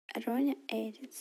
Роня Эдис.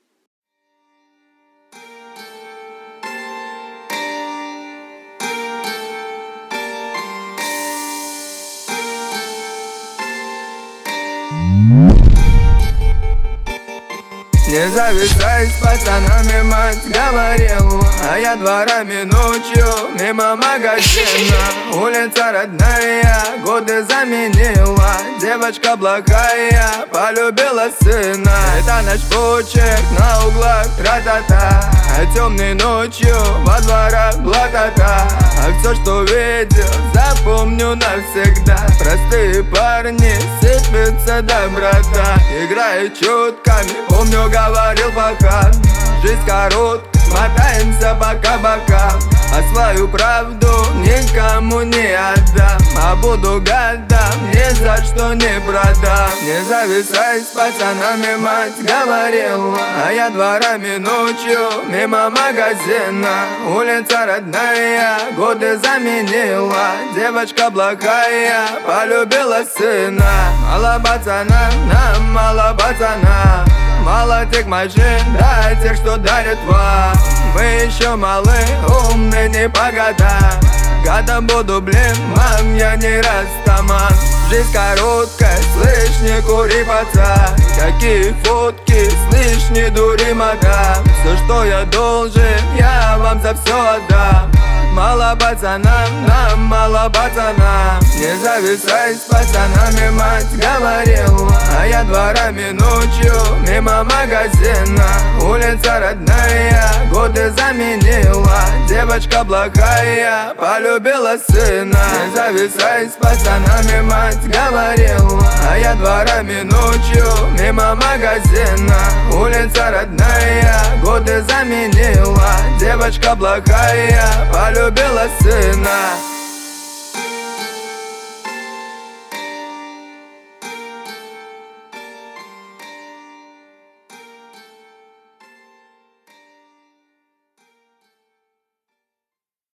Не зависай с пацанами, мать говорила, а я дворами ночью мимо магазина. Улица родная, годы заменила. Девочка благая, полюбила сына. Это ночь почек на углах, тра-та-та. А темной ночью во дворах блатата. А все, что видел, запомню навсегда. Простые парни, сыпется доброта. Играет чутками, помню, говорил пока. Жизнь короткая, мотаемся по кабакам. А свою правду никому не отдам. А буду годам, ни за что не продам. Не зависай с пацанами, мать говорила, а я дворами ночью мимо магазина. Улица родная, годы заменила. Девочка благая, полюбила сына. Мало пацана, нам мало пацана. Мало тех машин, да тех, что дарят вам. Мы еще малы, умны не по годам. Годом буду, блин, мам, я не растаман. Жизнь короткая, слышь, не кури, пацан. Какие фотки, слышь, не дури, мадам. Все, что я должен, я вам за все отдам. Мало пацанам, нам мало пацанам. Не зависай с пацанами, мать говорила, а я дворами ночью мимо магазина. Улица родная, годы заменила. Девочка благая, полюбила сына. Не зависай с пацанами, мать говорила, а я дворами ночью мимо магазина. Улица родная, годы заменила. Девочка благая, полюбила сына.